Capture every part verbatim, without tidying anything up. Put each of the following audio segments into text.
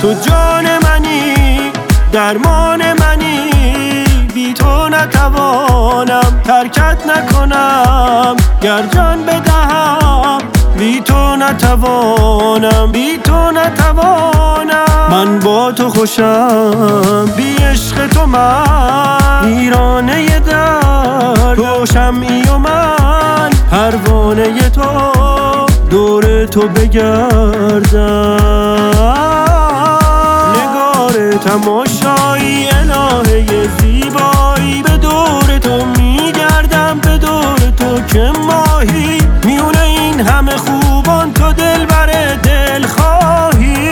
تو جان منی، درمان منی، بی تو نتوانم ترکت نکنم. گر جان بدهم بی تو نتوانم، بی تو نتوانم. من با تو خوشم، بی عشق تو من ویرانه در. تو شمعی و من پروانه تو، دور تو بگردم. نگار تماشایی الهه زیبایی، به دور تو میگردم، به دور تو که ماهی. میونه این همه خوبان تو دلبر دل خواهی.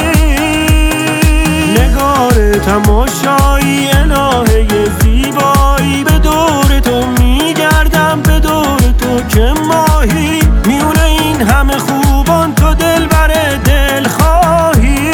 نگار تماشایی الهه زیبایی، به دور تو میگردم، به دور تو که ماهی. میونه این همه خوبان تو دلبر دل خواهی.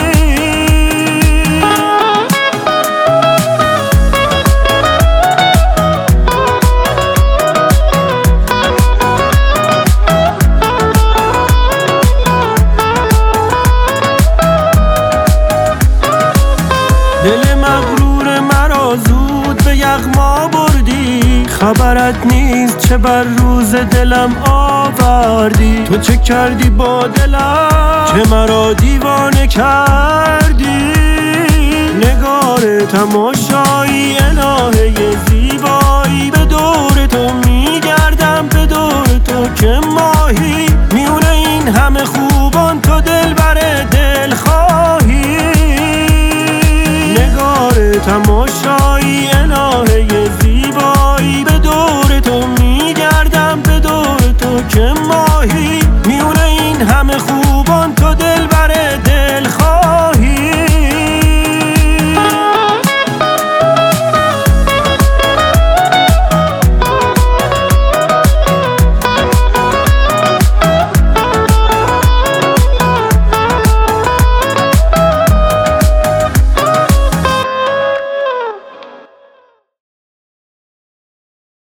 دل مغرور مرا زود به یغما بردی، خبرت نیست چه بر روز دلم آوردی. تو چه کردی با دلم که مرا دیوانه کردی. نگار تماشایی الهه زیبایی، به دور تو میگردم، به دور تو که ماهی. میونه این همه خوبان تو دلبر دل خواهی. نگار تماشایی